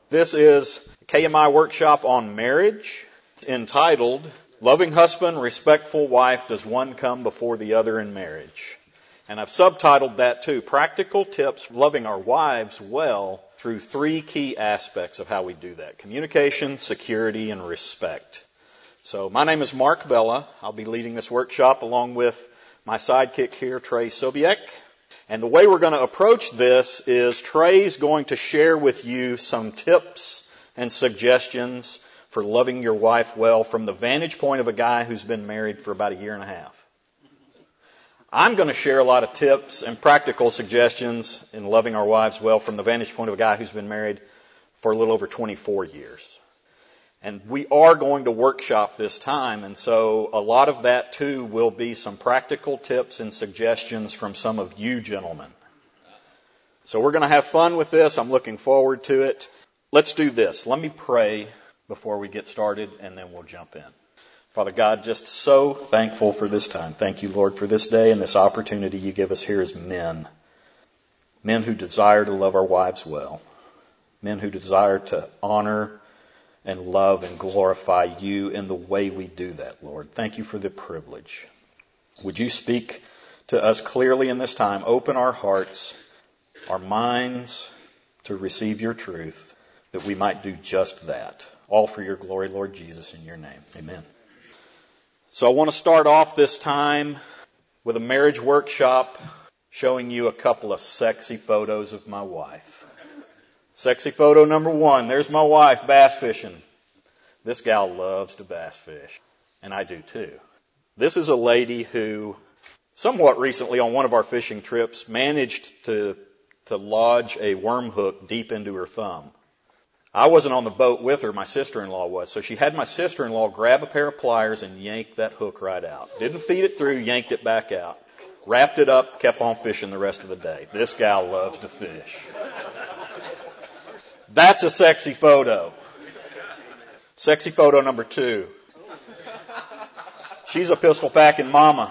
This is a KMI workshop on marriage entitled, Loving Husband, Respectful Wife, Does One Come Before the Other in Marriage? And I've subtitled that too, Practical Tips for Loving Our Wives Well through 3 key aspects of how we do that. Communication, security, and respect. So my name is Mark Bella. I'll be leading this workshop along with my sidekick here, Trey Sobiek. And the way we're going to approach this is Trey's going to share with you some tips and suggestions for loving your wife well from the vantage point of a guy who's been married for about a year and a half. I'm going to share a lot of tips and practical suggestions in loving our wives well from the vantage point of a guy who's been married for a little over 24 years. And we are going to workshop this time, and so a lot of that too will be some practical tips and suggestions from some of you gentlemen. So we're going to have fun with this. I'm looking forward to it. Let's do this. Let me pray before we get started, and then we'll jump in. Father God, just so thankful for this time. Thank you, Lord, for this day and this opportunity you give us here as men. Men who desire to love our wives well. Men who desire to honor and love and glorify you in the way we do that, Lord. Thank you for the privilege. Would you speak to us clearly in this time? Open our hearts, our minds to receive your truth, that we might do just that. All for your glory, Lord Jesus, in your name. Amen. So I want to start off this time with a marriage workshop showing you a couple of sexy photos of my wife. Sexy photo number 1. There's my wife bass fishing. This gal loves to bass fish. And I do too. This is a lady who somewhat recently on one of our fishing trips managed to lodge a worm hook deep into her thumb. I wasn't on the boat with her. My sister-in-law was. So she had my sister-in-law grab a pair of pliers and yank that hook right out. Didn't feed it through, yanked it back out. Wrapped it up, kept on fishing the rest of the day. This gal loves to fish. That's a sexy photo. Sexy photo number 2. She's a pistol packing mama.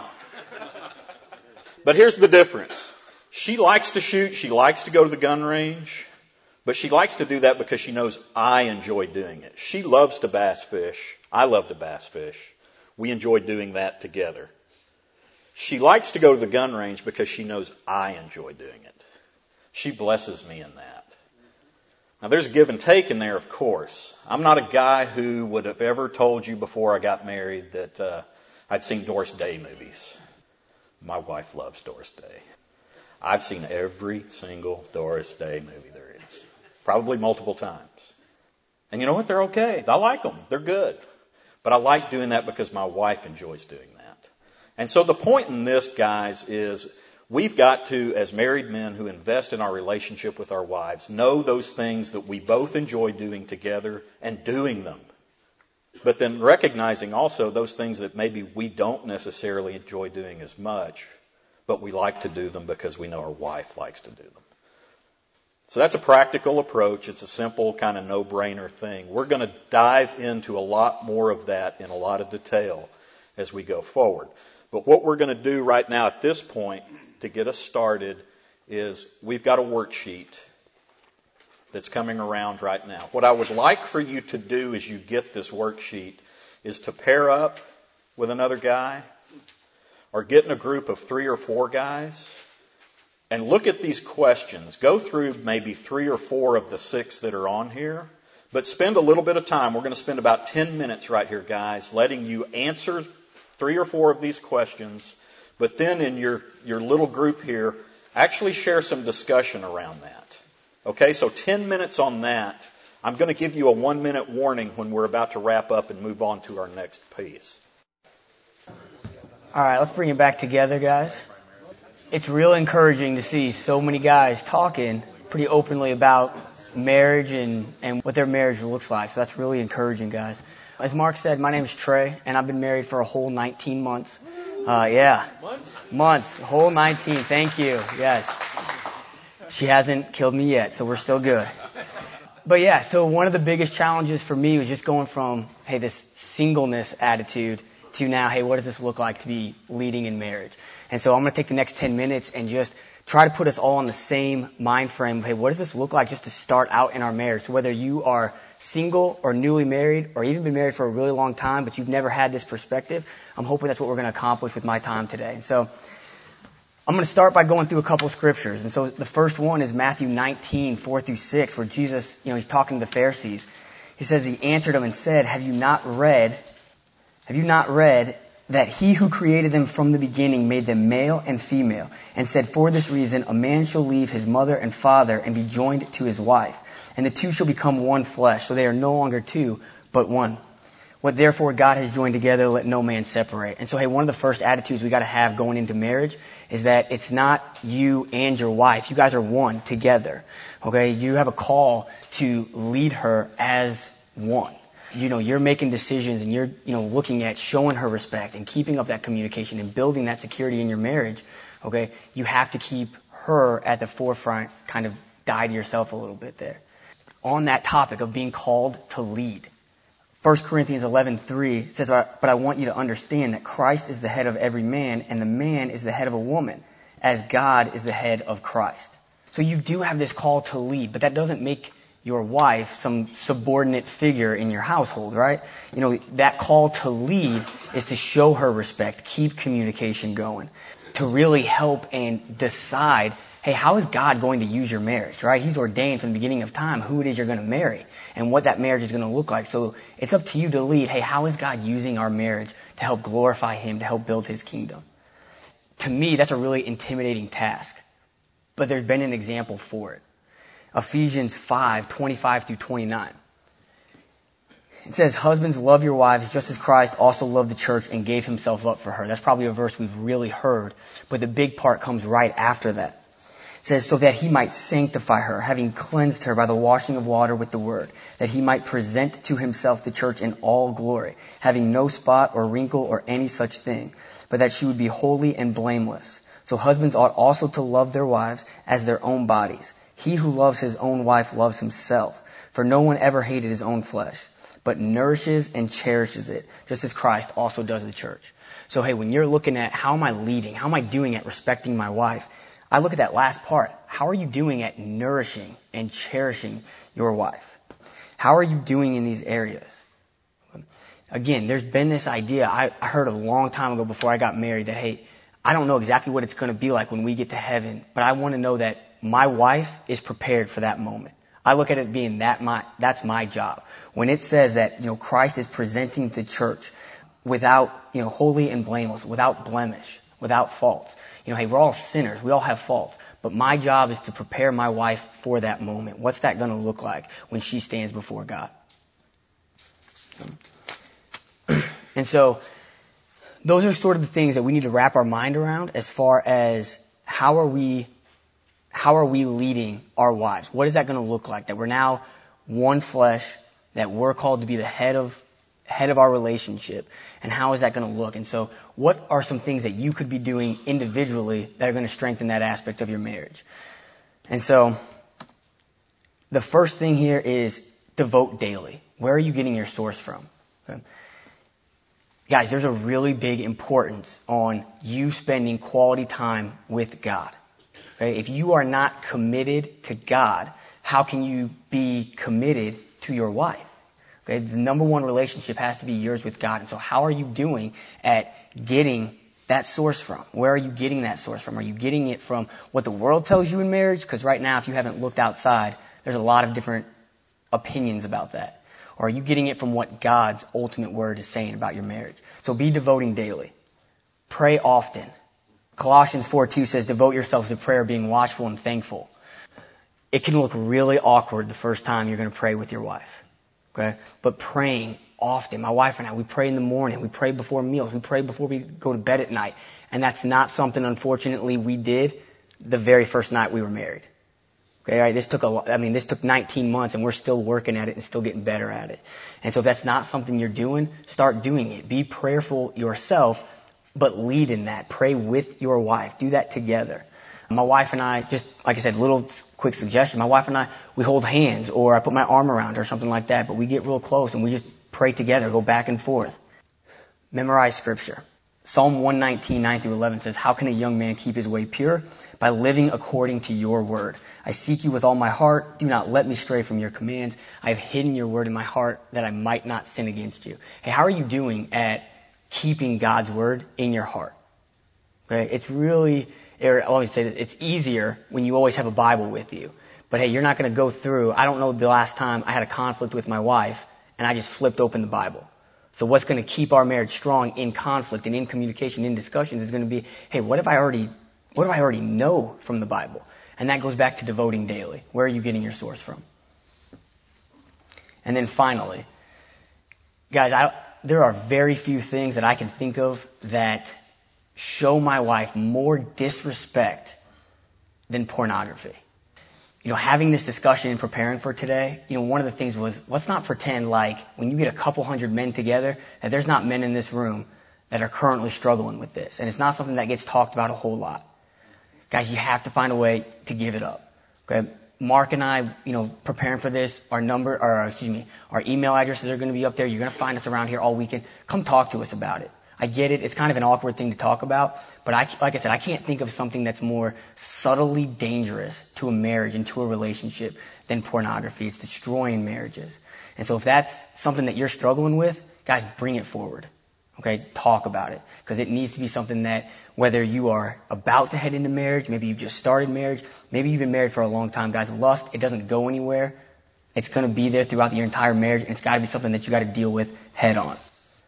But here's the difference. She likes to shoot. She likes to go to the gun range. But she likes to do that because she knows I enjoy doing it. She loves to bass fish. I love to bass fish. We enjoy doing that together. She likes to go to the gun range because she knows I enjoy doing it. She blesses me in that. Now there's a give and take in there, of course. I'm not a guy who would have ever told you before I got married that I'd seen Doris Day movies. My wife loves Doris Day. I've seen every single Doris Day movie there is. Probably multiple times. And you know what? They're okay. I like them. They're good. But I like doing that because my wife enjoys doing that. And so the point in this, guys, is we've got to, as married men who invest in our relationship with our wives, know those things that we both enjoy doing together and doing them. But then recognizing also those things that maybe we don't necessarily enjoy doing as much, but we like to do them because we know our wife likes to do them. So that's a practical approach. It's a simple kind of no-brainer thing. We're going to dive into a lot more of that in a lot of detail as we go forward. But what we're going to do right now at this point to get us started is we've got a worksheet that's coming around right now. What I would like for you to do as you get this worksheet is to pair up with another guy or get in a group of 3 or 4 guys and look at these questions. Go through maybe 3 or 4 of the 6 that are on here, but spend a little bit of time. We're going to spend about 10 minutes right here, guys, letting you answer 3 or 4 of these questions. But then in your little group here, actually share some discussion around that. Okay, so 10 minutes on that. I'm going to give you a 1-minute warning when we're about to wrap up and move on to our next piece. All right, let's bring it back together, guys. It's real encouraging to see so many guys talking pretty openly about marriage and what their marriage looks like. So that's really encouraging, guys. As Mark said, my name is Trey, and I've been married for a whole 19 months. Months. Whole 19. Thank you. Yes. She hasn't killed me yet, so we're still good. But yeah, so one of the biggest challenges for me was just going from, hey, this singleness attitude to now, hey, what does this look like to be leading in marriage? And so I'm going to take the next 10 minutes and just try to put us all in the same mind frame. Hey, what does this look like just to start out in our marriage? So whether you are single or newly married or even been married for a really long time, but you've never had this perspective, I'm hoping that's what we're going to accomplish with my time today. And so I'm going to start by going through a couple scriptures. And so the first one is Matthew 19:4-6, where Jesus, he's talking to the Pharisees. He says, he answered them and said, have you not read that he who created them from the beginning made them male and female, and said, for this reason a man shall leave his mother and father and be joined to his wife, and the two shall become one flesh. So they are no longer two, but one. What therefore God has joined together, let no man separate. And so, hey, one of the first attitudes we got to have going into marriage is that it's not you and your wife. You guys are one together. Okay? You have a call to lead her as one. You're making decisions and you're, looking at showing her respect and keeping up that communication and building that security in your marriage. Okay? You have to keep her at the forefront, kind of die to yourself a little bit there. On that topic of being called to lead, 1 Corinthians 11:3 says, but I want you to understand that Christ is the head of every man, and the man is the head of a woman, as God is the head of Christ. So you do have this call to lead, but that doesn't make your wife some subordinate figure in your household, right? That call to lead is to show her respect, keep communication going, to really help and decide, hey, how is God going to use your marriage, right? He's ordained from the beginning of time who it is you're going to marry and what that marriage is going to look like. So it's up to you to lead. Hey, how is God using our marriage to help glorify Him, to help build His kingdom? To me, that's a really intimidating task, but there's been an example for it. Ephesians 5:25-29. It says, husbands, love your wives just as Christ also loved the church and gave Himself up for her. That's probably a verse we've really heard, but the big part comes right after that. It says, so that He might sanctify her, having cleansed her by the washing of water with the word, that He might present to Himself the church in all glory, having no spot or wrinkle or any such thing, but that she would be holy and blameless. So husbands ought also to love their wives as their own bodies. He who loves his own wife loves himself, for no one ever hated his own flesh, but nourishes and cherishes it, just as Christ also does the church. So hey, when you're looking at how am I leading, how am I doing at respecting my wife, I look at that last part. How are you doing at nourishing and cherishing your wife? How are you doing in these areas? Again, there's been this idea I heard a long time ago before I got married that, hey, I don't know exactly what it's going to be like when we get to heaven, but I want to know that my wife is prepared for that moment. I look at it being that's my job. When it says that, Christ is presenting the church without, holy and blameless, without blemish, without faults. Hey, we're all sinners. We all have faults. But my job is to prepare my wife for that moment. What's that going to look like when she stands before God? And so those are sort of the things that we need to wrap our mind around as far as how are we leading our wives? What is that going to look like? That we're now one flesh, that we're called to be the head of our relationship, and how is that going to look? And so what are some things that you could be doing individually that are going to strengthen that aspect of your marriage? And so the first thing here is devote daily. Where are you getting your source from? Okay. Guys, there's a really big importance on you spending quality time with God. Okay? If you are not committed to God, how can you be committed to your wife? Okay? The number one relationship has to be yours with God. And so how are you doing at getting that source from? Where are you getting that source from? Are you getting it from what the world tells you in marriage? Because right now, if you haven't looked outside, there's a lot of different opinions about that. Or are you getting it from what God's ultimate word is saying about your marriage? So be devoting daily. Pray often. Colossians 4:2 says, devote yourselves to prayer, being watchful and thankful. It can look really awkward the first time you're going to pray with your wife. Okay? But praying often. My wife and I, we pray in the morning. We pray before meals. We pray before we go to bed at night. And that's not something, unfortunately, we did the very first night we were married. Okay, right? This took 19 months and we're still working at it and still getting better at it. And so if that's not something you're doing, start doing it. Be prayerful yourself, but lead in that. Pray with your wife. Do that together. My wife and I, just like I said, little quick suggestion. My wife and I, we hold hands, or I put my arm around her or something like that, but we get real close and we just pray together, go back and forth. Memorize scripture. Psalm 119, 9 through 11 says, how can a young man keep his way pure? By living according to your word. I seek you with all my heart. Do not let me stray from your commands. I have hidden your word in my heart that I might not sin against you. Hey, how are you doing at keeping God's word in your heart? Okay, it's really, I always say that it's easier when you always have a Bible with you. But hey, you're not going to go through, I don't know the last time I had a conflict with my wife and I just flipped open the Bible. So what's going to keep our marriage strong in conflict and in communication, in discussions is going to be, hey, what do I already know from the Bible? And that goes back to devoting daily. Where are you getting your source from? And then finally, guys, there are very few things that I can think of that show my wife more disrespect than pornography. You know, having this discussion and preparing for today, you know, one of the things was, let's not pretend like when you get a couple hundred men together, that there's not men in this room that are currently struggling with this. And it's not something that gets talked about a whole lot. Guys, you have to find a way to give it up. Okay? Mark and I, you know, preparing for this, our email addresses are going to be up there. You're going to find us around here all weekend. Come talk to us about it. I get it. It's kind of an awkward thing to talk about, but like I said, I can't think of something that's more subtly dangerous to a marriage and to a relationship than pornography. It's destroying marriages. And so if that's something that you're struggling with, guys, bring it forward. Okay? Talk about it. Because it needs to be something that whether you are about to head into marriage, maybe you've just started marriage, maybe you've been married for a long time, guys, lust, it doesn't go anywhere. It's going to be there throughout your entire marriage, and it's got to be something that you got to deal with head on.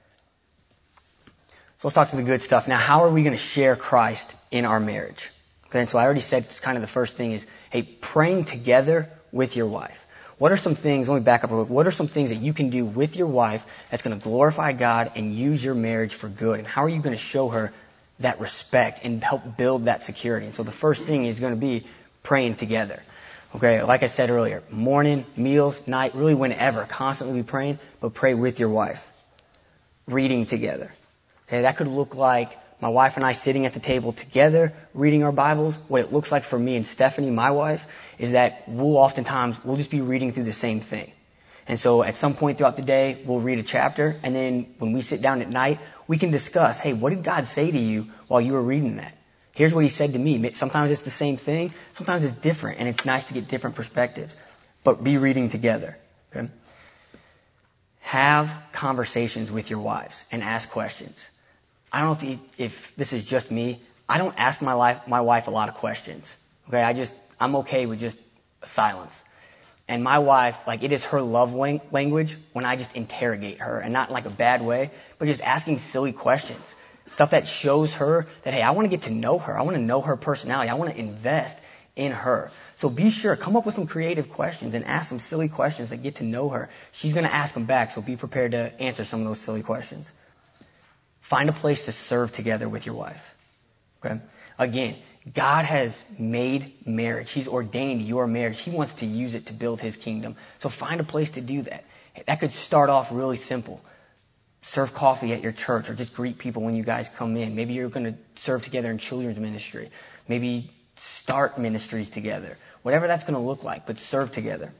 So let's talk to the good stuff. Now, how are we going to share Christ in our marriage? Okay, and so I already said it's kind of the first thing is, hey, praying together with your wife. What are some things, let me back up a little, what are some things that you can do with your wife that's going to glorify God and use your marriage for good? And how are you going to show her that respect and help build that security? And so the first thing is going to be praying together. Okay, like I said earlier, morning, meals, night, really whenever, constantly be praying, but pray with your wife. Reading together. Okay, that could look like my wife and I sitting at the table together, reading our Bibles. What it looks like for me and Stephanie, my wife, is that we'll just be reading through the same thing. And so at some point throughout the day, we'll read a chapter, and then when we sit down at night, we can discuss, hey, what did God say to you while you were reading that? Here's what he said to me. Sometimes it's the same thing, sometimes it's different, and it's nice to get different perspectives. But be reading together. Okay? Have conversations with your wives and ask questions. I don't know if this is just me. I don't ask my wife a lot of questions. Okay, I'm okay with just silence. And my wife, like, it is her love language when I just interrogate her, and not in like a bad way, but just asking silly questions. Stuff that shows her that, hey, I want to get to know her. I want to know her personality. I want to invest in her. So be sure, come up with some creative questions and ask some silly questions that get to know her. She's going to ask them back, so be prepared to answer some of those silly questions. Find a place to serve together with your wife. Okay? Again, God has made marriage. He's ordained your marriage. He wants to use it to build His kingdom. So find a place to do that. That could start off really simple. Serve coffee at your church, or just greet people when you guys come in. Maybe you're going to serve together in children's ministry. Maybe start ministries together. Whatever that's going to look like, but serve together.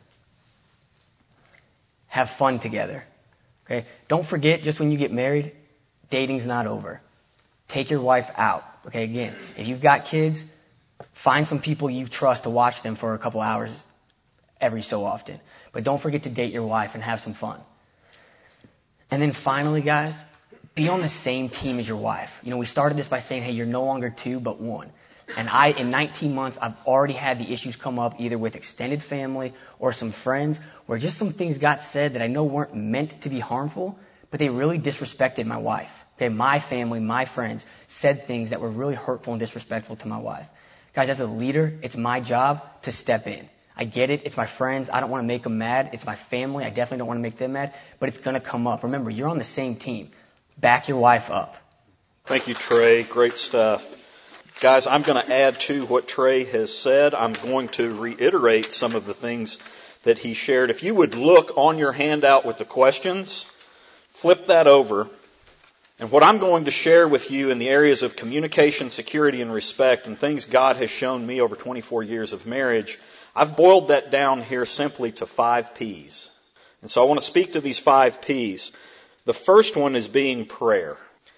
Have fun together. Okay? Don't forget, just when you get married, dating's not over. Take your wife out. Okay, again, if you've got kids, find some people you trust to watch them for a couple hours every so often. But don't forget to date your wife and have some fun. And then finally, guys, be on the same team as your wife. You know, we started this by saying, hey, you're no longer two, but one. And in 19 months, I've already had the issues come up either with extended family or some friends where just some things got said that I know weren't meant to be harmful, but they really disrespected my wife. Okay, my family, my friends said things that were really hurtful and disrespectful to my wife. Guys, as a leader, it's my job to step in. I get it. It's my friends. I don't want to make them mad. It's my family. I definitely don't want to make them mad, but it's going to come up. Remember, you're on the same team. Back your wife up. Thank you, Trey. Great stuff. Guys, I'm going to add to what Trey has said. I'm going to reiterate some of the things that he shared. If you would look on your handout with the questions, flip that over. And what I'm going to share with you in the areas of communication, security, and respect, and things God has shown me over 24 years of marriage, I've boiled that down here simply to 5 P's. And so I want to speak to these 5 P's. The first one is being prayer.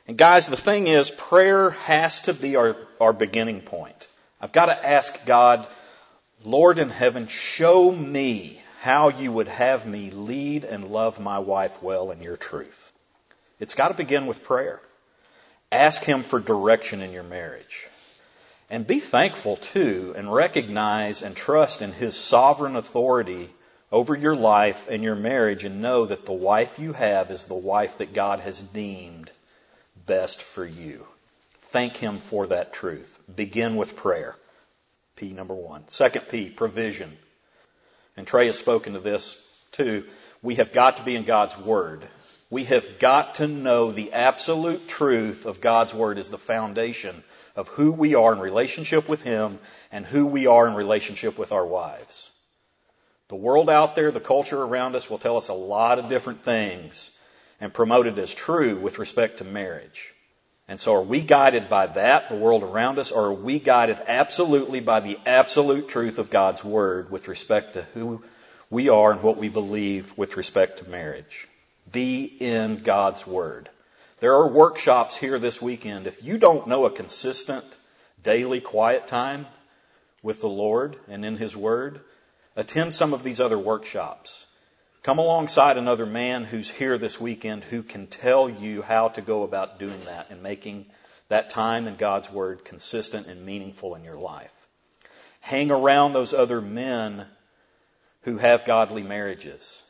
And guys, the thing is, prayer has to be our beginning point. I've got to ask God, Lord in heaven, show me how you would have me lead and love my wife well in your truth. It's got to begin with prayer. Ask Him for direction in your marriage. And be thankful too, and recognize and trust in His sovereign authority over your life and your marriage, and know that the wife you have is the wife that God has deemed best for you. Thank Him for that truth. Begin with prayer. P number 1. Second P, provision. And Trey has spoken to this too. We have got to be in God's Word. We have got to know the absolute truth of God's Word is the foundation of who we are in relationship with Him and who we are in relationship with our wives. The world out there, the culture around us will tell us a lot of different things and promote it as true with respect to marriage. And so are we guided by that, the world around us, or are we guided absolutely by the absolute truth of God's Word with respect to who we are and what we believe with respect to marriage? Be in God's Word. There are workshops here this weekend. If you don't know a consistent daily quiet time with the Lord and in His Word, attend some of these other workshops. Come alongside another man who's here this weekend who can tell you how to go about doing that and making that time in God's Word consistent and meaningful in your life. Hang around those other men who have godly marriages.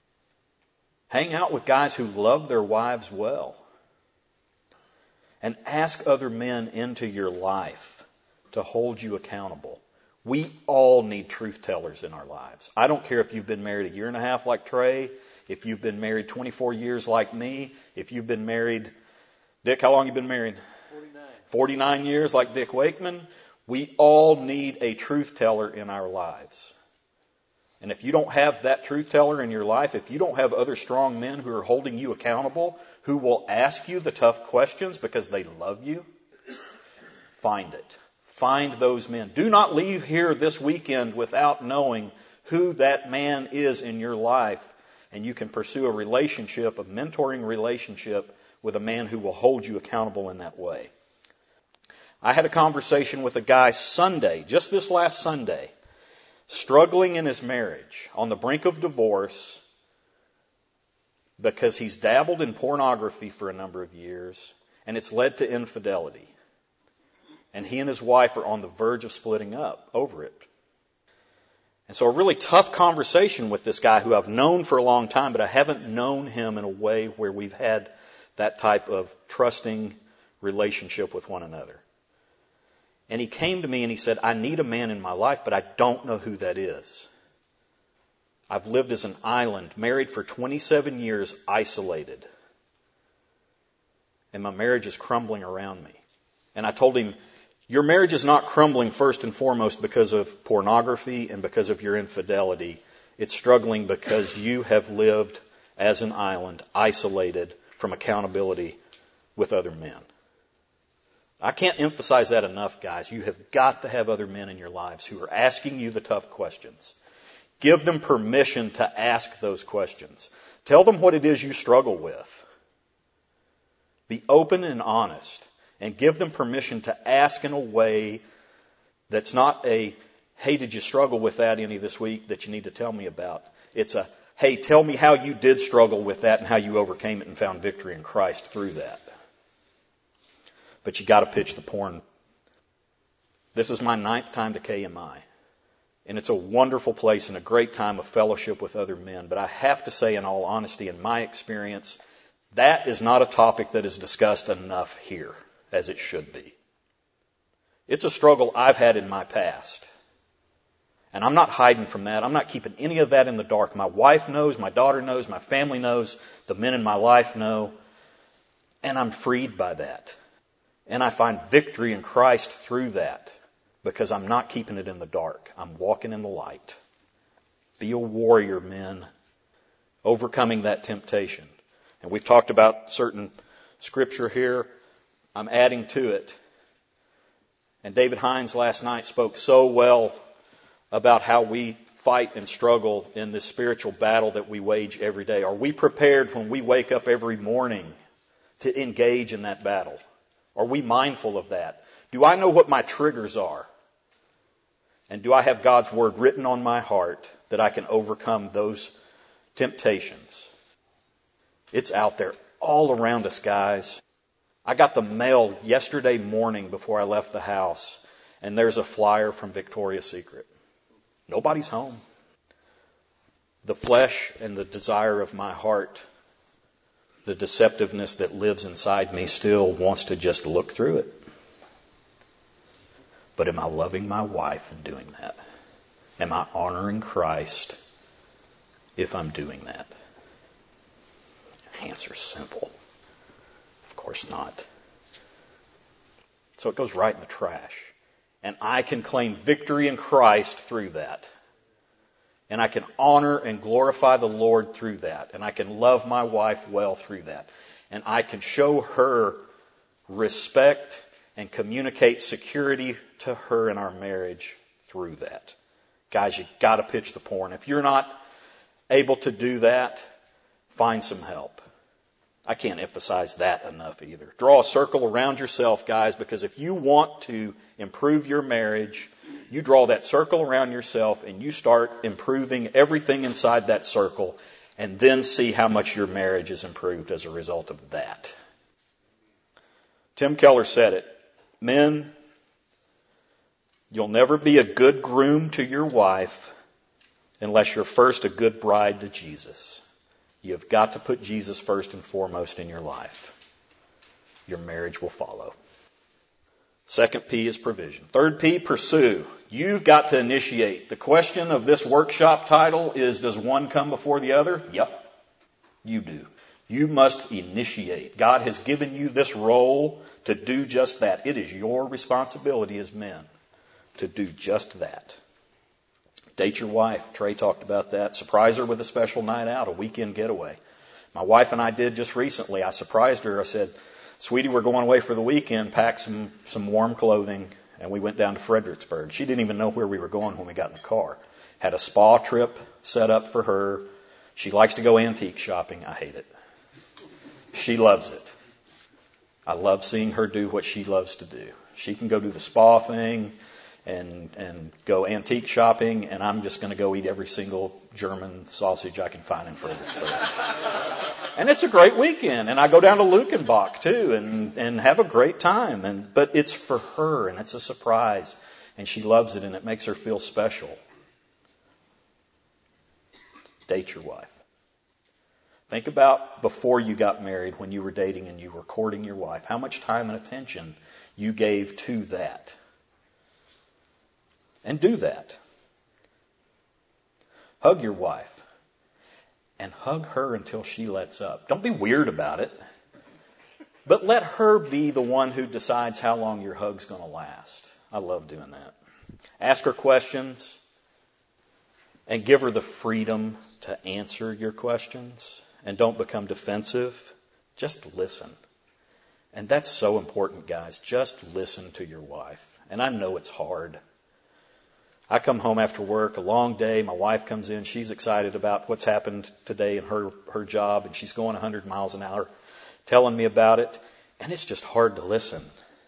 Hang out with guys who love their wives well. And ask other men into your life to hold you accountable. We all need truth tellers in our lives. I don't care if you've been married 1.5 years like Trey, if you've been married 24 years like me, if you've been married, Dick, how long have you been married? 49 years like Dick Wakeman. We all need a truth teller in our lives. And if you don't have that truth teller in your life, if you don't have other strong men who are holding you accountable, who will ask you the tough questions because they love you, find it. Find those men. Do not leave here this weekend without knowing who that man is in your life, and you can pursue a relationship, a mentoring relationship with a man who will hold you accountable in that way. I had a conversation with a guy Sunday, just this last Sunday, struggling in his marriage, on the brink of divorce, because he's dabbled in pornography for a number of years, and it's led to infidelity. And he and his wife are on the verge of splitting up over it. And so a really tough conversation with this guy who I've known for a long time, but I haven't known him in a way where we've had that type of trusting relationship with one another. And he came to me and he said, I need a man in my life, but I don't know who that is. I've lived as an island, married for 27 years, isolated. And my marriage is crumbling around me. And I told him, your marriage is not crumbling first and foremost because of pornography and because of your infidelity. It's struggling because you have lived as an island, isolated from accountability with other men. I can't emphasize that enough, guys. You have got to have other men in your lives who are asking you the tough questions. Give them permission to ask those questions. Tell them what it is you struggle with. Be open and honest. And give them permission to ask in a way that's not a, hey, did you struggle with that any this week that you need to tell me about? It's a, hey, tell me how you did struggle with that and how you overcame it and found victory in Christ through that. But you got to pitch the porn. This is my 9th time to KMI. And it's a wonderful place and a great time of fellowship with other men. But I have to say, in all honesty, in my experience, that is not a topic that is discussed enough here as it should be. It's a struggle I've had in my past. And I'm not hiding from that. I'm not keeping any of that in the dark. My wife knows, my daughter knows, my family knows, the men in my life know. And I'm freed by that. And I find victory in Christ through that because I'm not keeping it in the dark. I'm walking in the light. Be a warrior, men, overcoming that temptation. And we've talked about certain scripture here. I'm adding to it. And David Hines last night spoke so well about how we fight and struggle in this spiritual battle that we wage every day. Are we prepared when we wake up every morning to engage in that battle? Are we mindful of that? Do I know what my triggers are? And do I have God's Word written on my heart that I can overcome those temptations? It's out there all around us, guys. I got the mail yesterday morning before I left the house, and there's a flyer from Victoria's Secret. Nobody's home. The flesh and the desire of my heart, the deceptiveness that lives inside me still wants to just look through it. But am I loving my wife in doing that? Am I honoring Christ if I'm doing that? The answer's simple. Of course not. So it goes right in the trash. And I can claim victory in Christ through that. And I can honor and glorify the Lord through that. And I can love my wife well through that. And I can show her respect and communicate security to her in our marriage through that. Guys, you got to pitch the pour. And if you're not able to do that, find some help. I can't emphasize that enough either. Draw a circle around yourself, guys, because if you want to improve your marriage, you draw that circle around yourself and you start improving everything inside that circle, and then see how much your marriage is improved as a result of that. Tim Keller said it. Men, you'll never be a good groom to your wife unless you're first a good bride to Jesus. You've got to put Jesus first and foremost in your life. Your marriage will follow. Second P is provision. Third P, pursue. You've got to initiate. The question of this workshop title is, does one come before the other? Yep, you do. You must initiate. God has given you this role to do just that. It is your responsibility as men to do just that. Date your wife. Trey talked about that. Surprise her with a special night out, a weekend getaway. My wife and I did just recently. I surprised her. I said, sweetie, we're going away for the weekend. Pack some warm clothing. And we went down to Fredericksburg. She didn't even know where we were going when we got in the car. Had a spa trip set up for her. She likes to go antique shopping. I hate it. She loves it. I love seeing her do what she loves to do. She can go do the spa thing and go antique shopping, and I'm just going to go eat every single German sausage I can find in Fredericksburg. And it's a great weekend, and I go down to Lukenbach too and have a great time. But it's for her, and it's a surprise, and she loves it, and it makes her feel special. Date your wife. Think about before you got married, when you were dating and you were courting your wife, how much time and attention you gave to that. And do that. Hug your wife. And hug her until she lets up. Don't be weird about it. But let her be the one who decides how long your hug's going to last. I love doing that. Ask her questions. And give her the freedom to answer your questions. And don't become defensive. Just listen. And that's so important, guys. Just listen to your wife. And I know it's hard. I come home after work, a long day. My wife comes in. She's excited about what's happened today in her job. And she's going 100 miles an hour telling me about it. And it's just hard to listen.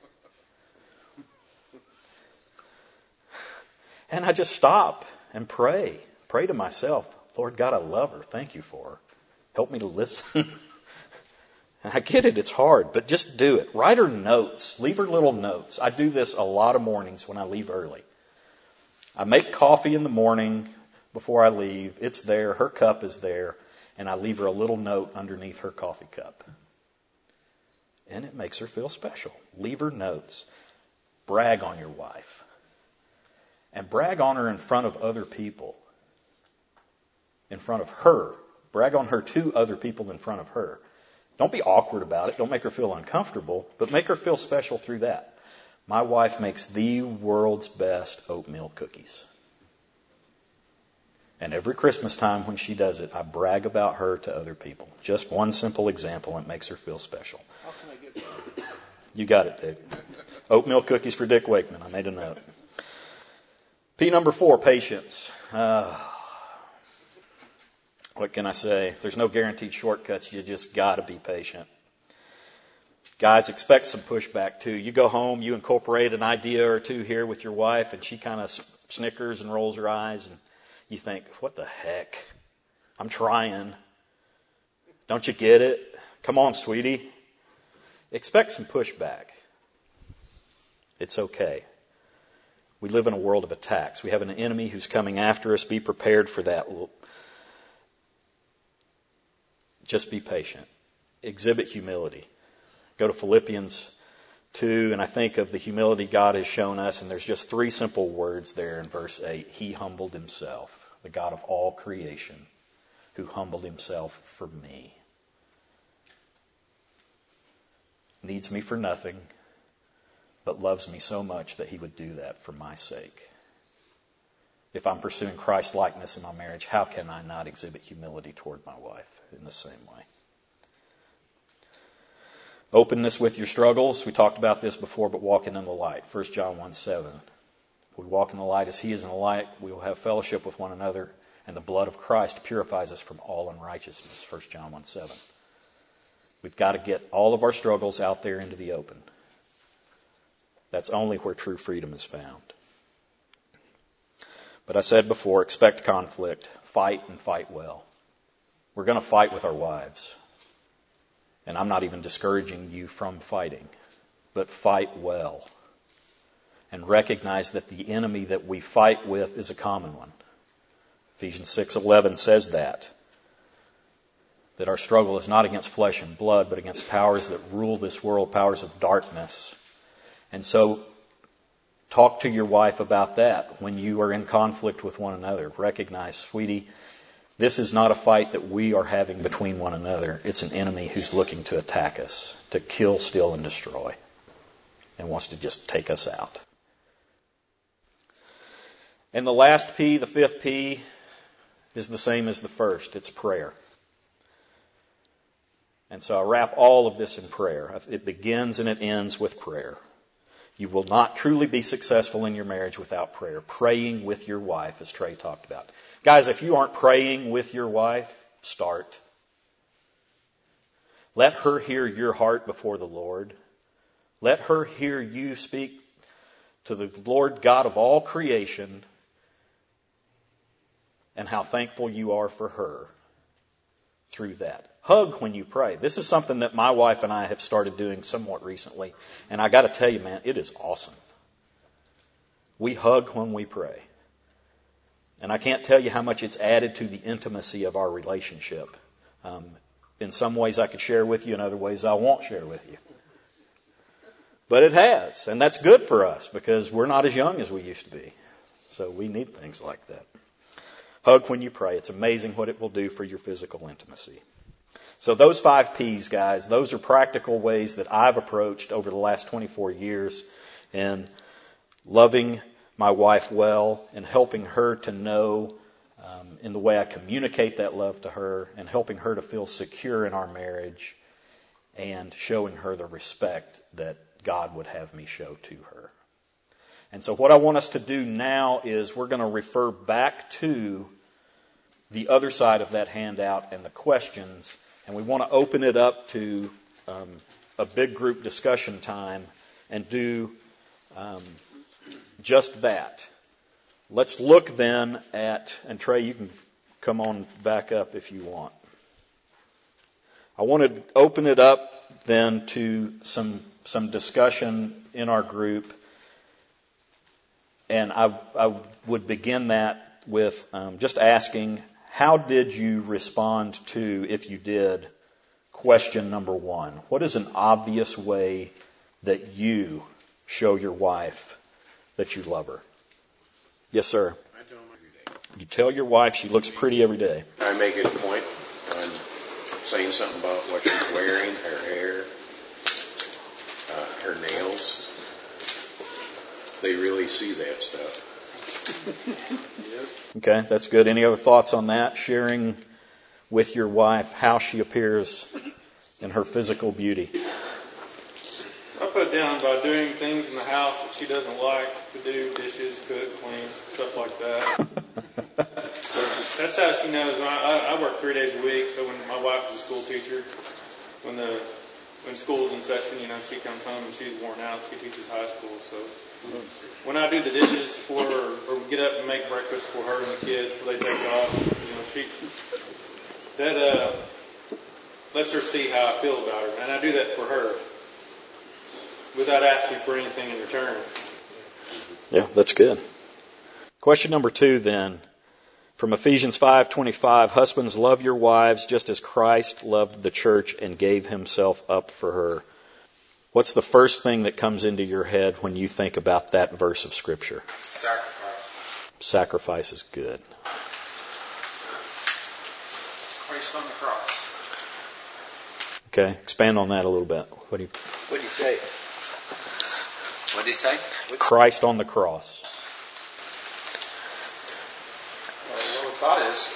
And I just stop and pray. Pray to myself. Lord God, I love her. Thank you for her. Help me to listen. And I get it. It's hard. But just do it. Write her notes. Leave her little notes. I do this a lot of mornings when I leave early. I make coffee in the morning before I leave. It's there. Her cup is there. And I leave her a little note underneath her coffee cup. And it makes her feel special. Leave her notes. Brag on your wife. And brag on her in front of other people. In front of her. Brag on her to other people in front of her. Don't be awkward about it. Don't make her feel uncomfortable. But make her feel special through that. My wife makes the world's best oatmeal cookies. And every Christmas time when she does it, I brag about her to other people. Just one simple example, and it makes her feel special. How can I get some? You got it, Dick. Oatmeal cookies for Dick Wakeman. I made a note. P number 4, patience. What can I say? There's no guaranteed shortcuts. You just got to be patient. Guys, expect some pushback too. You go home, you incorporate an idea or two here with your wife, and she kind of snickers and rolls her eyes, and you think, what the heck? I'm trying. Don't you get it? Come on, sweetie. Expect some pushback. It's okay. We live in a world of attacks. We have an enemy who's coming after us. Be prepared for that. Just be patient. Exhibit humility. Go to Philippians 2, and I think of the humility God has shown us, and there's just 3 simple words there in verse 8. He humbled himself, the God of all creation, who humbled himself for me. Needs me for nothing, but loves me so much that he would do that for my sake. If I'm pursuing Christ-likeness in my marriage, how can I not exhibit humility toward my wife in the same way? Openness with your struggles. We talked about this before, but walking in the light. 1 John 1:7. If we walk in the light as he is in the light, we will have fellowship with one another, and the blood of Christ purifies us from all unrighteousness. 1 John 1:7. We've got to get all of our struggles out there into the open. That's only where true freedom is found. But I said before, expect conflict. Fight and fight well. We're going to fight with our wives. And I'm not even discouraging you from fighting, but fight well. And recognize that the enemy that we fight with is a common one. Ephesians 6:11 says that our struggle is not against flesh and blood, but against powers that rule this world, powers of darkness. And so, talk to your wife about that when you are in conflict with one another. Recognize, sweetie, this is not a fight that we are having between one another. It's an enemy who's looking to attack us, to kill, steal, and destroy, and wants to just take us out. And the last P, the 5th P, is the same as the first. It's prayer. And so I wrap all of this in prayer. It begins and it ends with prayer. You will not truly be successful in your marriage without prayer. Praying with your wife, as Trey talked about. Guys, if you aren't praying with your wife, start. Let her hear your heart before the Lord. Let her hear you speak to the Lord God of all creation and how thankful you are for her through that. Hug when you pray. This is something that my wife and I have started doing somewhat recently. And I got to tell you, man, it is awesome. We hug when we pray. And I can't tell you how much it's added to the intimacy of our relationship. In some ways I could share with you, in other ways I won't share with you. But it has. And that's good for us because we're not as young as we used to be. So we need things like that. Hug when you pray. It's amazing what it will do for your physical intimacy. So those 5 P's, guys, those are practical ways that I've approached over the last 24 years in loving my wife well and helping her to know in the way I communicate that love to her and helping her to feel secure in our marriage and showing her the respect that God would have me show to her. And so what I want us to do now is we're going to refer back to the other side of that handout and the questions. And we want to open it up to a big group discussion time and do just that. Let's look then at, and Trey, you can come on back up if you want. I want to open it up then to some discussion in our group. And I would begin that with just asking, how did you respond to, if you did, question number 1? What is an obvious way that you show your wife that you love her? Yes, sir. I tell them every day. You tell your wife she looks pretty every day. I make it a point on saying something about what she's wearing, her hair, her nails. They really see that stuff. Okay, that's good. Any other thoughts on that? Sharing with your wife how she appears in her physical beauty. I put down by doing things in the house that she doesn't like to do, dishes, cook, clean, stuff like that. That's how she knows. I work 3 days a week, so when my wife was a school teacher, when the when school's in session, she comes home and she's worn out. She teaches high school, so when I do the dishes for her, or we get up and make breakfast for her and the kids before they take off, that lets her see how I feel about her, and I do that for her without asking for anything in return. Yeah, that's good. Question number 2 then, from Ephesians 5:25, husbands, love your wives just as Christ loved the church and gave himself up for her. What's the first thing that comes into your head when you think about that verse of Scripture? Sacrifice. Sacrifice is good. Christ on the cross. Okay, expand on that a little bit. What do you say? What did he say? Christ on the cross. Well, the thought is,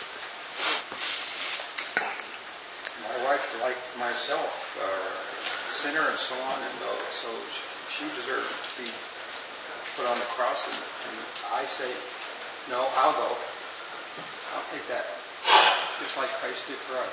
my wife, like myself, sinner and so on, and so she deserved to be put on the cross, and I say, no, I'll go. I'll take that, just like Christ did for us.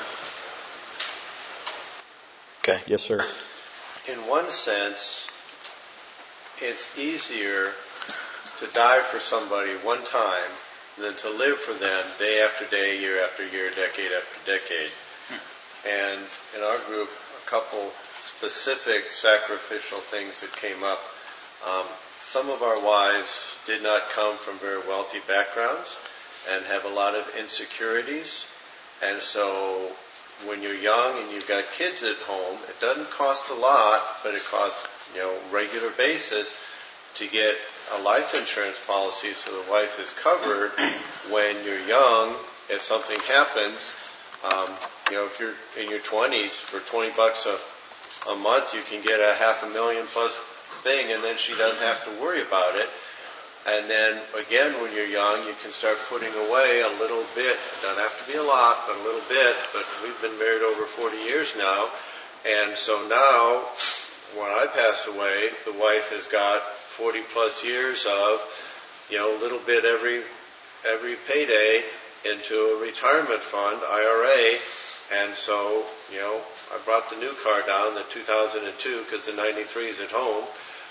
Okay, yes, sir. In one sense, it's easier to die for somebody one time than to live for them day after day, year after year, decade after decade. And in our group, a couple specific sacrificial things that came up. Some of our wives did not come from very wealthy backgrounds and have a lot of insecurities. And so when you're young and you've got kids at home, it doesn't cost a lot, but it costs, regular basis to get a life insurance policy so the wife is covered when you're young. If something happens, if you're in your 20s, for $20 a month, you can get a $500,000 plus thing, and then she doesn't have to worry about it. And then again, when you're young, you can start putting away a little bit. It doesn't have to be a lot, but a little bit. But we've been married over 40 years now, and so now, when I pass away, the wife has got 40 plus years of, a little bit every payday into a retirement fund, IRA. And so, I brought the new car down, the 2002, because the 93 is at home.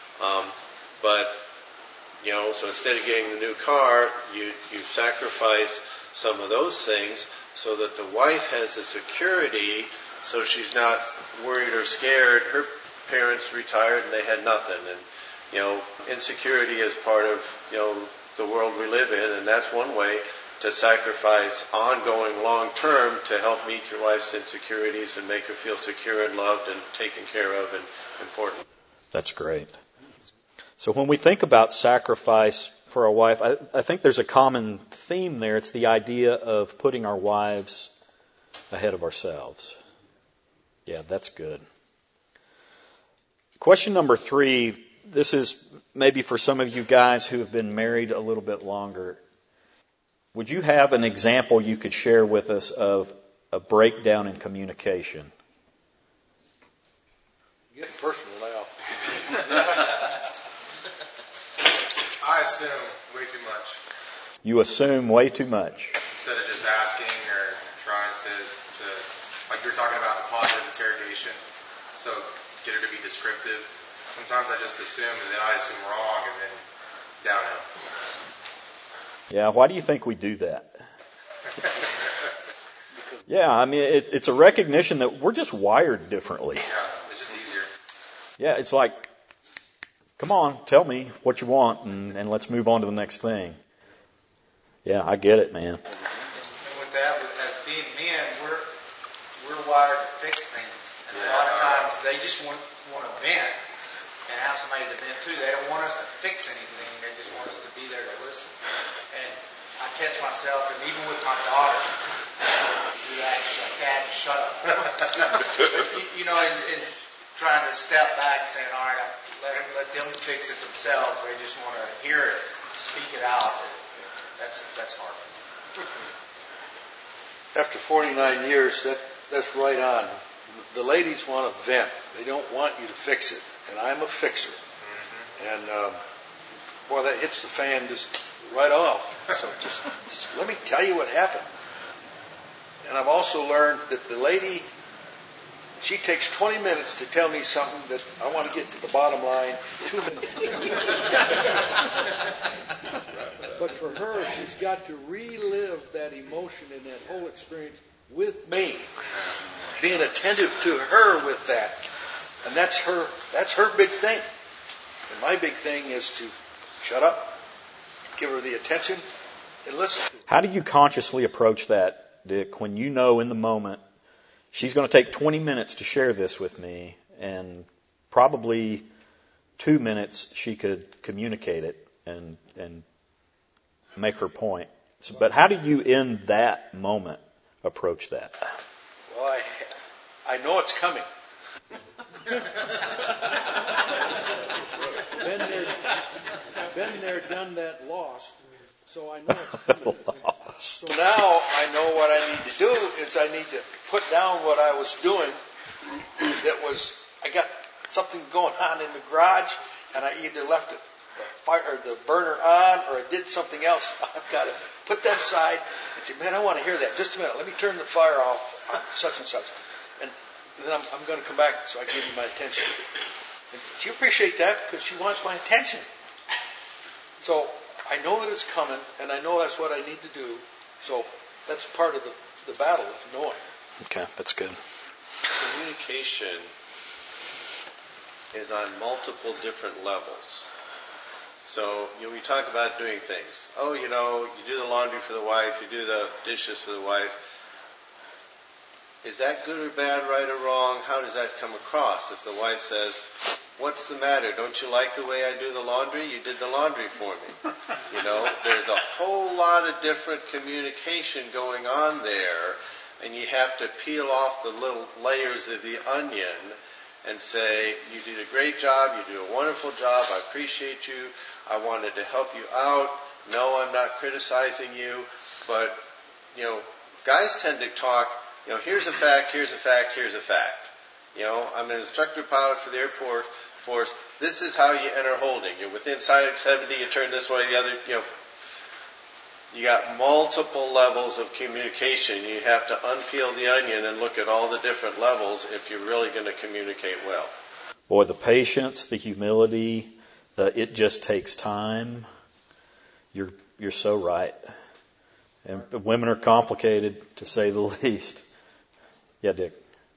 So instead of getting the new car, you sacrifice some of those things so that the wife has a security, so she's not worried or scared. Her parents retired and they had nothing. And, insecurity is part of, the world we live in, and that's one way to sacrifice ongoing long term to help meet your wife's insecurities and make her feel secure and loved and taken care of and important. That's great. So when we think about sacrifice for a wife, I think there's a common theme there. It's the idea of putting our wives ahead of ourselves. Yeah, that's good. Question number 3, this is maybe for some of you guys who have been married a little bit longer. Would you have an example you could share with us of a breakdown in communication? You're getting personal now. I assume way too much. You assume way too much. Instead of just asking or trying to like you were talking about the positive interrogation, so get her to be descriptive. Sometimes I just assume and then I assume wrong and then downhill. Yeah, why do you think we do that? Yeah, it's a recognition that we're just wired differently. Yeah, it's just easier. Yeah, it's like, come on, tell me what you want and let's move on to the next thing. Yeah, I get it, man. And with that, as being men, we're wired to fix things. And a lot of times they just want to vent and have somebody to vent to. They don't want us to fix anything. They just want us to be there to listen. And I catch myself, and even with my daughter, do that, Dad, shut up. and trying to step back, saying, all right, let them fix it themselves. They just want to hear it, speak it out. That's hard. After 49 years, that's right on. The ladies want to vent. They don't want you to fix it. And I'm a fixer. Mm-hmm. And, that hits the fan just right off. So just let me tell you what happened. And I've also learned that the lady She takes 20 minutes to tell me something that I want to get to the bottom line. 2 minutes. But for her, she's got to relive that emotion and that whole experience with me, being attentive to her with that. And that's her big thing. And my big thing is to shut up, give her the attention, and listen. How do you consciously approach that, Dick, when you know in the moment she's going to take 20 minutes to share this with me, and probably 2 minutes she could communicate it and make her point. So, but how do you in that moment approach that? Well, I know it's coming. Been there, done that, lost. So I know it's coming. So now I know what I need to do is I need to put down what I was doing. I got something going on in the garage, and I either left the burner on or I did something else. I've got to put that aside and say, man, I want to hear that. Just a minute. Let me turn the fire off on such and such. And then I'm going to come back so I give you my attention. And she appreciates that because she wants my attention. So I know that it's coming, and I know that's what I need to do. So that's part of the battle of knowing. Okay, that's good. Communication is on multiple different levels. So, we talk about doing things. Oh, you do the laundry for the wife, you do the dishes for the wife. Is that good or bad, right or wrong? How does that come across? If the wife says, what's the matter? Don't you like the way I do the laundry? You did the laundry for me. There's a whole lot of different communication going on there, and you have to peel off the little layers of the onion and say, you did a great job, you do a wonderful job, I appreciate you, I wanted to help you out, no, I'm not criticizing you, but, guys tend to talk, here's a fact, here's a fact, here's a fact. I'm an instructor pilot for the Air Force, this is how you enter holding. You're within 70, you turn this way, the other, you got multiple levels of communication. You have to unpeel the onion and look at all the different levels if you're really going to communicate well. Boy, the patience, the humility, it just takes time. You're so right. And women are complicated, to say the least. Yeah, Dick.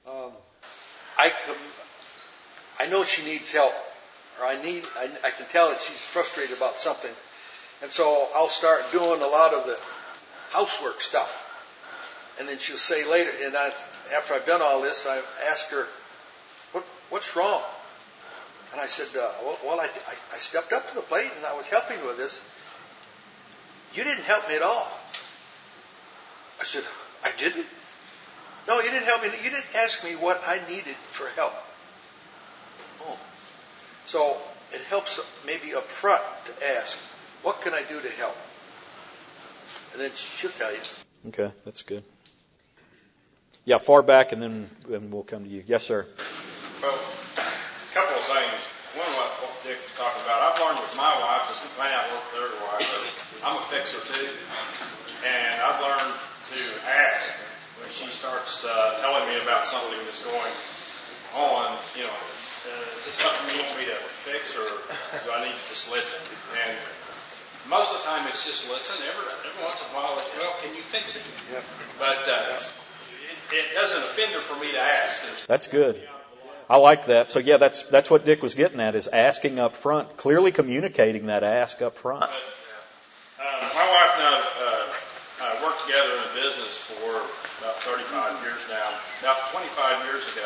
I know she needs help, or I can tell that she's frustrated about something. And so I'll start doing a lot of the housework stuff. And then she'll say later, and after I've done all this, I ask her, what's wrong? And I said, I stepped up to the plate and I was helping with this. You didn't help me at all. I said, I didn't? No, you didn't help me. You didn't ask me what I needed for help. Oh. So it helps maybe up front to ask, what can I do to help? And then she'll tell you. Okay, that's good. Yeah, far back, and then we'll come to you. Yes, sir. Well, a couple of things. One of what Dick was talking about, I've learned with my wife, since we may not work with every wife, I'm a fixer too. And I've learned to ask when she starts telling me about something that's going on, is this something you want me to fix, or do I need to just listen? And most of the time it's just listen. Every once in a while it's, well, can you fix it? Yeah. But it doesn't offend her for me to ask. That's good. I like that. So yeah, that's what Dick was getting at, is asking up front, clearly communicating that ask up front. My wife and I worked together in a business for about 35 years now. About 25 years ago,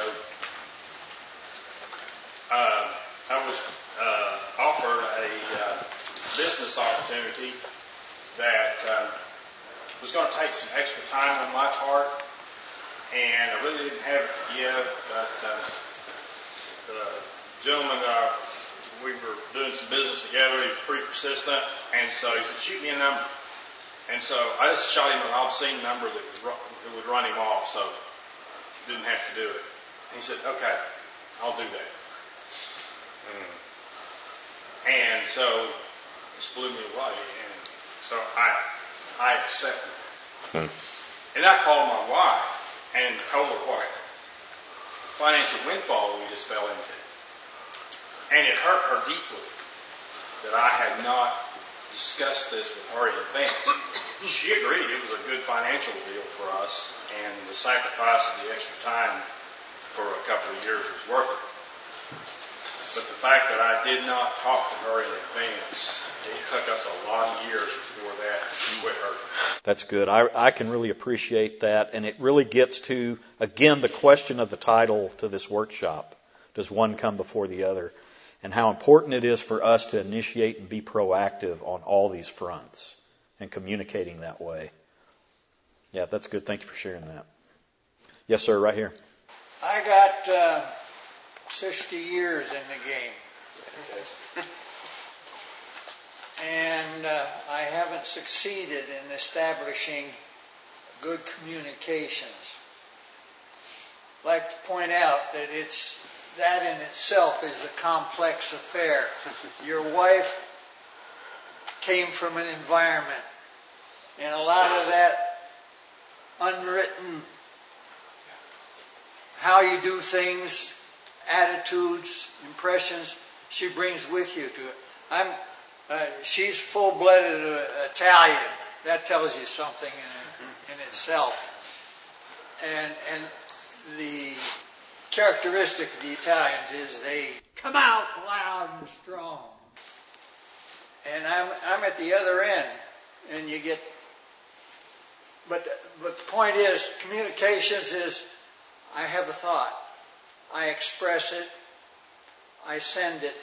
I was offered a business opportunity that was going to take some extra time on my part, and I really didn't have it to give, but the gentleman, we were doing some business together, he was pretty persistent, and so he said, shoot me a number. And so I just shot him an obscene number that would run him off, so didn't have to do it. And he said, okay, I'll do that. And so this blew me away, and so I accepted. And I called my wife and told her what financial windfall we just fell into. And it hurt her deeply that I had not discussed this with her in advance. She agreed it was a good financial deal for us, and the sacrifice of the extra time for a couple of years was worth it. But the fact that I did not talk to her in advance, it took us a lot of years before that to quit hurting. That's good. I can really appreciate that. And it really gets to, again, the question of the title to this workshop. Does one come before the other? And how important it is for us to initiate and be proactive on all these fronts and communicating that way. Yeah, that's good. Thank you for sharing that. Yes, sir, right here. I got 60 years in the game. And I haven't succeeded in establishing good communications. I'd like to point out that that in itself is a complex affair. Your wife came from an environment, and a lot of that unwritten, how you do things, attitudes, impressions, she brings with you to it. She's full-blooded Italian. That tells you something in itself. And the characteristic of the Italians is they come out loud and strong. And I'm at the other end, and you get. But the point is, communications is, I have a thought, I express it, I send it.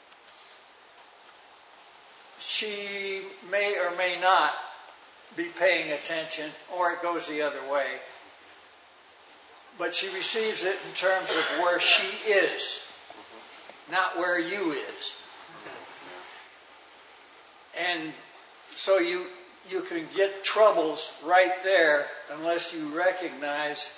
She may or may not be paying attention, or it goes the other way. But she receives it in terms of where she is, not where you is. And so you can get troubles right there unless you recognize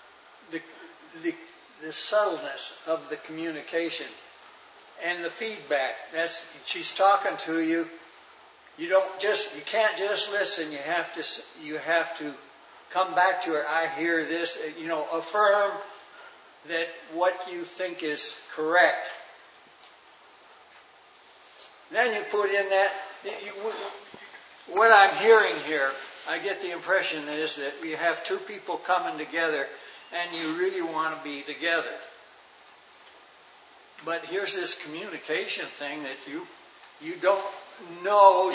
the subtleness of the communication and the feedback. She's talking to you. You can't just listen. You have to come back to her. I hear this. Affirm that what you think is correct. Then you put in that. What I'm hearing here, I get the impression is that we have two people coming together, and you really want to be together. But here's this communication thing that you don't know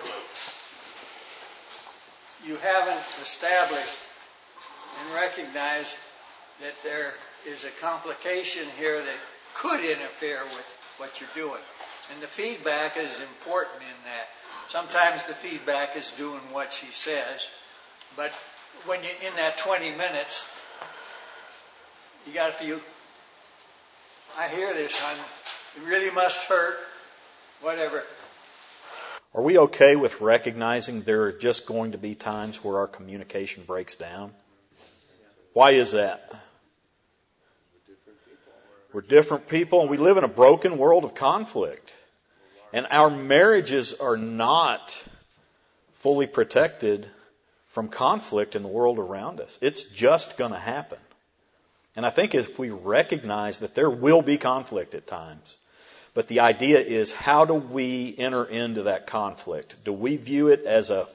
you haven't established and recognized that there is a complication here that could interfere with what you're doing. And the feedback is important in that. Sometimes the feedback is doing what she says, but when you're in that 20 minutes, you got to feel, I hear this, hon. It really must hurt, whatever. Are we okay with recognizing there are just going to be times where our communication breaks down? Why is that? We're different people, and we live in a broken world of conflict. And our marriages are not fully protected from conflict in the world around us. It's just going to happen. And I think if we recognize that there will be conflict at times, but the idea is, how do we enter into that conflict? Do we view it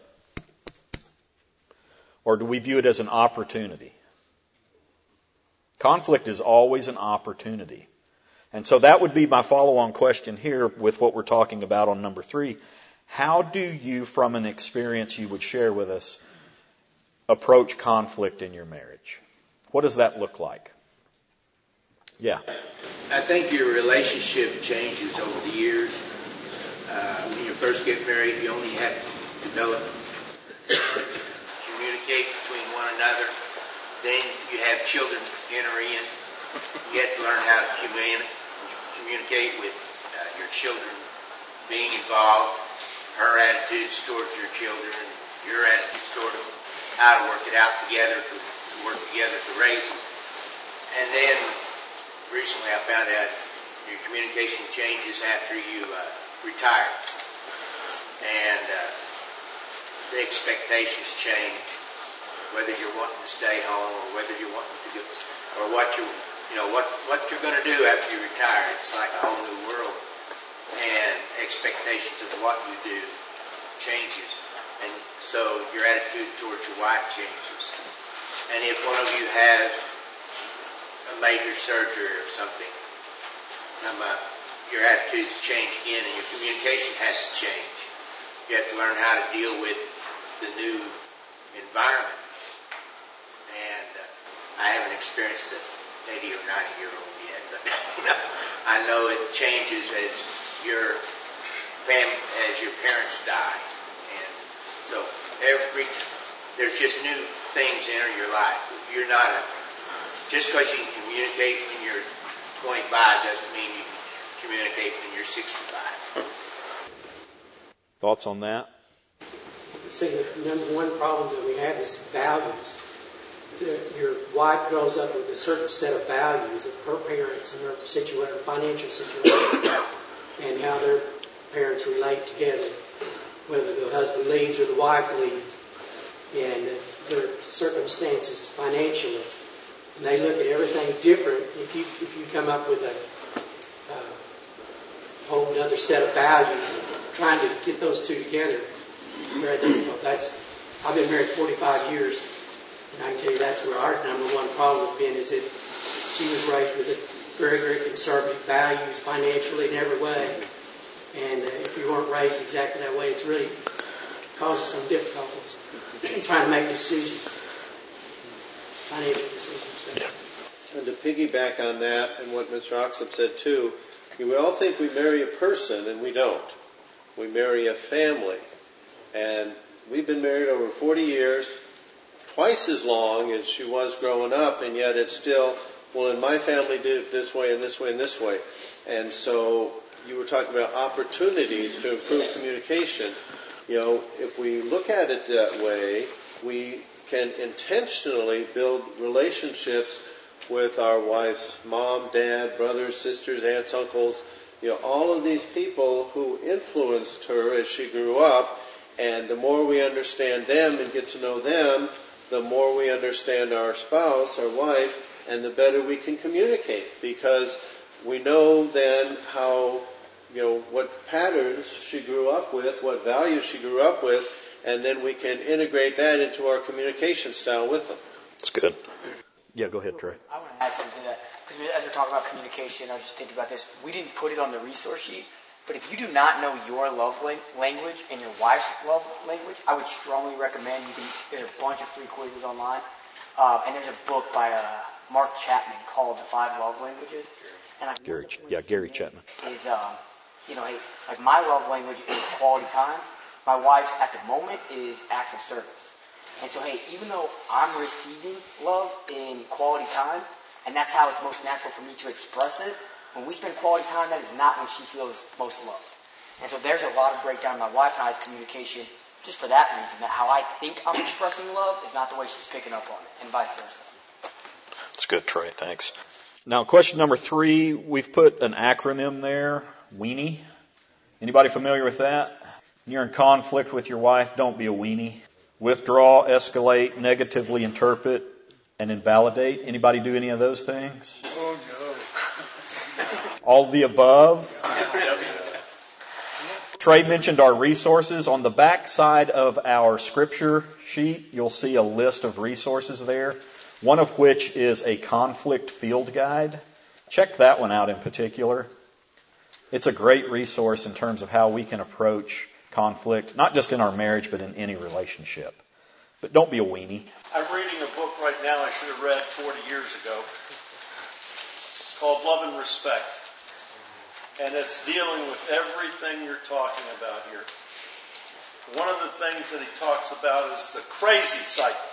or do we view it as an opportunity? Conflict is always an opportunity. And so that would be my follow-on question here with what we're talking about on number 3. How do you, from an experience you would share with us, approach conflict in your marriage? What does that look like? Yeah. I think your relationship changes over the years. When you first get married, you only have to develop, communicate between one another. Then you have children enter in. You have to learn how to communicate with your children being involved, her attitudes towards your children, your attitudes toward them, how to work it out together, to work together to raise them. And then recently I found out your communication changes after you retire. And the expectations change, whether you're wanting to stay home or whether you're wanting to go, or what you what you're going to do after you retire. It's like a whole new world, and expectations of what you do changes, and so your attitude towards your wife changes. And if one of you has a major surgery or something, your attitudes change again, and your communication has to change. You have to learn how to deal with the new environment. And I haven't experienced an 80 or 90-year-old yet, but I know it changes as your parents die. And so there's just new things enter your life. You're not just because you can communicate when you're 25 doesn't mean you can communicate when you're 65. Thoughts on that? See, the number one problem that we have is values. Your wife grows up with a certain set of values of her parents and her financial situation, and how their parents relate together, whether the husband leads or the wife leads, and their circumstances financially. And they look at everything different. If you come up with a whole other set of values, trying to get those two together, very difficult. I've been married 45 years, and I can tell you that's where our number one problem has been, is that she was raised with very, very conservative values financially in every way. And if you weren't raised exactly that way, it's really causes some difficulties trying to make decisions, financial decisions. Yeah. And to piggyback on that and what Mr. Oxup said too, we all think we marry a person, and we don't. We marry a family. And we've been married over 40 years, twice as long as she was growing up, and yet it's still, well, in my family did it this way and this way and this way. And so you were talking about opportunities to improve communication. If we look at it that way, we can intentionally build relationships with our wife's mom, dad, brothers, sisters, aunts, uncles, all of these people who influenced her as she grew up. And the more we understand them and get to know them, the more we understand our spouse, our wife, and the better we can communicate. Because we know then how, what patterns she grew up with, what values she grew up with, and then we can integrate that into our communication style with them. That's good. Yeah, go ahead, Trey. I want to add something to that. Because as we're talking about communication, I was just thinking about this. We didn't put it on the resource sheet, but if you do not know your love language and your wife's love language, I would strongly recommend there's a bunch of free quizzes online. And there's a book by Mark Chapman called The 5 Love Languages. And Gary Chapman. Is, like my love language is quality time. My wife's at the moment is acts of service. And so, even though I'm receiving love in quality time, and that's how it's most natural for me to express it, when we spend quality time, that is not when she feels most loved. And so there's a lot of breakdown in my wife and I's communication just for that reason, that how I think I'm expressing love is not the way she's picking up on it, and vice versa. That's good, Trey. Thanks. Now, question number 3, we've put an acronym there, weenie. Anybody familiar with that? When you're in conflict with your wife, don't be a weenie. Withdraw, escalate, negatively interpret, and invalidate. Anybody do any of those things? Oh, no. All of the above? Trey mentioned our resources. On the back side of our scripture sheet, you'll see a list of resources there, one of which is a conflict field guide. Check that one out in particular. It's a great resource in terms of how we can approach conflict, not just in our marriage, but in any relationship. But don't be a weenie. I'm reading a book right now I should have read 40 years ago. It's called Love and Respect. And it's dealing with everything you're talking about here. One of the things that he talks about is the crazy cycle.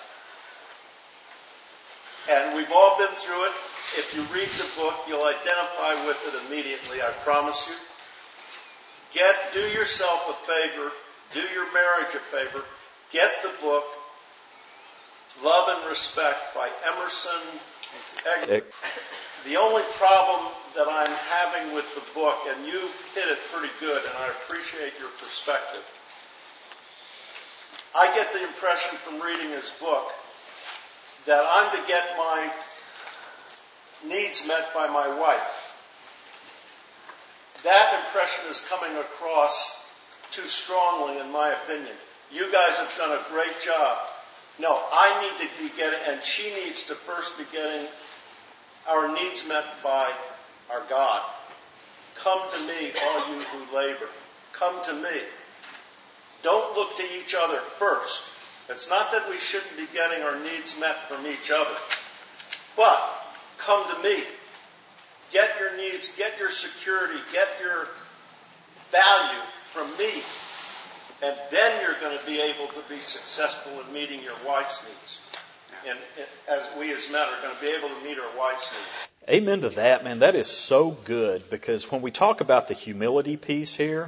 And we've all been through it. If you read the book, you'll identify with it immediately, I promise you. Do yourself a favor, do your marriage a favor, get the book, Love and Respect by Emerson Eggers. The only problem that I'm having with the book, and you've hit it pretty good, and I appreciate your perspective. I get the impression from reading his book that I'm to get my needs met by my wife. That impression is coming across too strongly, in my opinion. You guys have done a great job. No, I need to be getting, and she needs to first be getting our needs met by our God. Come to me, all you who labor. Come to me. Don't look to each other first. It's not that we shouldn't be getting our needs met from each other. But come to me. Get your needs, get your security, get your value from me. And then you're going to be able to be successful in meeting your wife's needs. And as we as men are going to be able to meet our wife's needs. Amen to that, man. That is so good, because when we talk about the humility piece here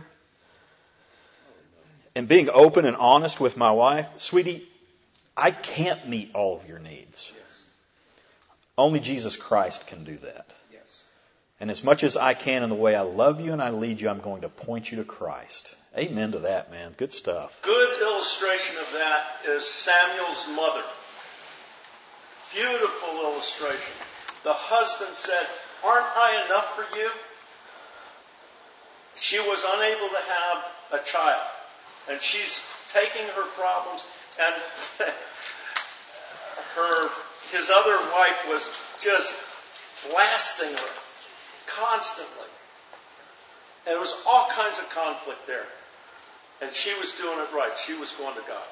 and being open and honest with my wife, sweetie, I can't meet all of your needs. Yes. Only Jesus Christ can do that. Yes. And as much as I can in the way I love you and I lead you, I'm going to point you to Christ. Amen to that, man. Good stuff. Good illustration of that is Samuel's mother. Beautiful illustration. The husband said, "Aren't I enough for you?" She was unable to have a child. And she's taking her problems, and his other wife was just blasting her constantly. And there was all kinds of conflict there. And she was doing it right. She was going to God.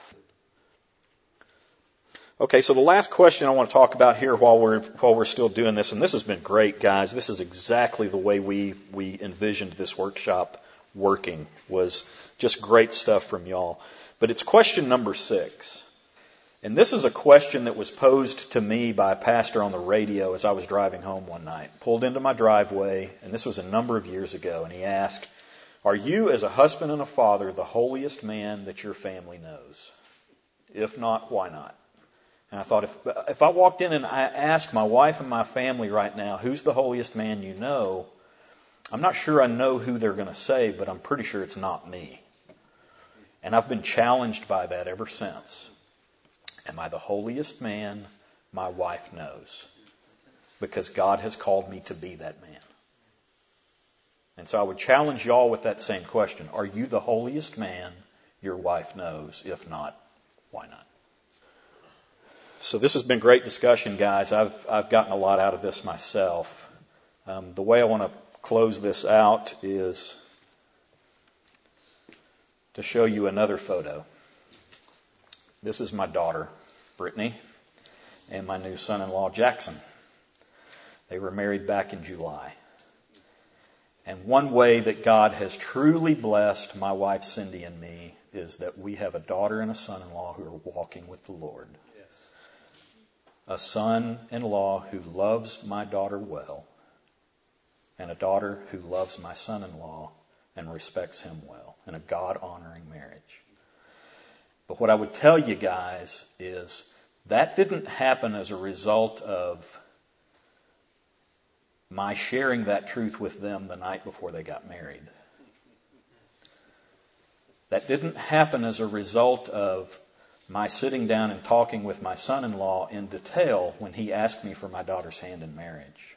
Okay, so the last question I want to talk about here while we're still doing this, and this has been great, guys. This is exactly the way we envisioned this workshop working. Was just great stuff from y'all. But it's question number 6. And this is a question that was posed to me by a pastor on the radio as I was driving home one night. Pulled into my driveway, and this was a number of years ago, and he asked, "Are you, as a husband and a father, the holiest man that your family knows? If not, why not?" And I thought, if I walked in and I asked my wife and my family right now, "Who's the holiest man you know?" I'm not sure I know who they're going to say, but I'm pretty sure it's not me. And I've been challenged by that ever since. Am I the holiest man my wife knows? Because God has called me to be that man. And so I would challenge y'all with that same question. Are you the holiest man your wife knows? If not, why not? So this has been great discussion, guys. I've gotten a lot out of this myself. The way I want to close this out is to show you another photo. This is my daughter, Brittany, and my new son-in-law, Jackson. They were married back in July. And one way that God has truly blessed my wife, Cindy, and me is that we have a daughter and a son-in-law who are walking with the Lord. Yes. A son-in-law who loves my daughter well, and a daughter who loves my son-in-law and respects him well, in a God-honoring marriage. But what I would tell you guys is that didn't happen as a result of my sharing that truth with them the night before they got married. That didn't happen as a result of my sitting down and talking with my son-in-law in detail when he asked me for my daughter's hand in marriage.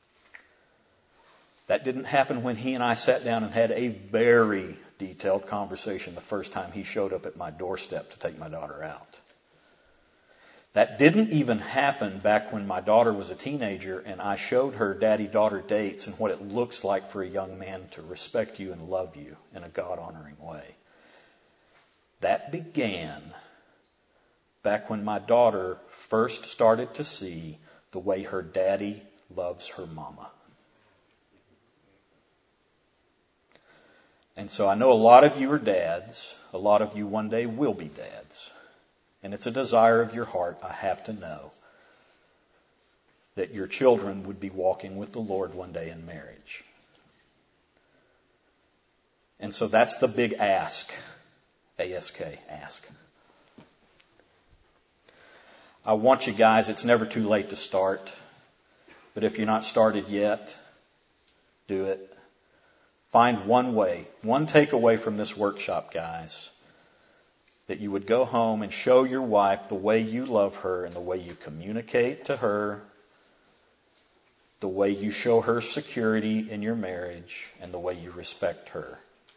That didn't happen when he and I sat down and had a very detailed conversation the first time he showed up at my doorstep to take my daughter out. That didn't even happen back when my daughter was a teenager and I showed her daddy-daughter dates and what it looks like for a young man to respect you and love you in a God-honoring way. That began back when my daughter first started to see the way her daddy loves her mama. And so I know a lot of you are dads. A lot of you one day will be dads. And it's a desire of your heart, I have to know, that your children would be walking with the Lord one day in marriage. And so that's the big ask. A-S-K, ask. I want you guys, it's never too late to start. But if you're not started yet, do it. Find one way, one takeaway from this workshop, guys, that you would go home and show your wife the way you love her and the way you communicate to her the way you show her security in your marriage, and the way you respect her.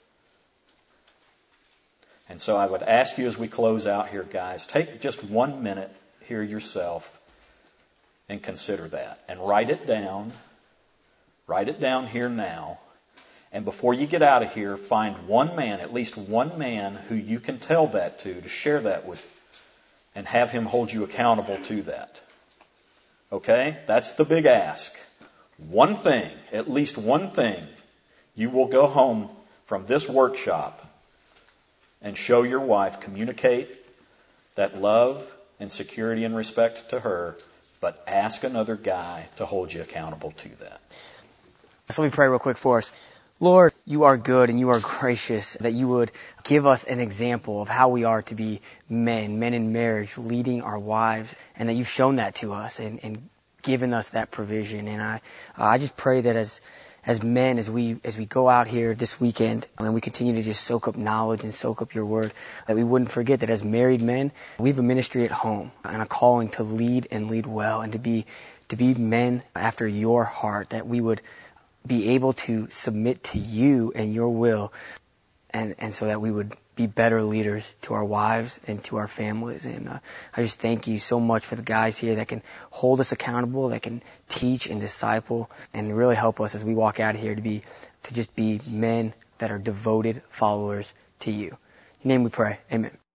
And so I would ask you as we close out here, guys, take just 1 minute here yourself and consider that. And write it down. Write it down here now. And before you get out of here, find one man, at least one man, who you can tell that to share that with, and have him hold you accountable to that. Okay? That's the big ask. One thing, at least one thing, you will go home from this workshop and show your wife, communicate that love and security and respect to her, but ask another guy to hold you accountable to that. So let me pray real quick for us. Lord, you are good and you are gracious, that you would give us an example of how we are to be men in marriage, leading our wives, and that you've shown that to us and given us that provision. And I just pray that as men, as we go out here this weekend and we continue to just soak up knowledge and soak up your word, that we wouldn't forget that as married men, we have a ministry at home and a calling to lead and lead well, and to be men after your heart, that we would be able to submit to you and your will, and so that we would be better leaders to our wives and to our families. And I just thank you so much for the guys here that can hold us accountable, that can teach and disciple, and really help us as we walk out of here to just be men that are devoted followers to you. In your name we pray. Amen.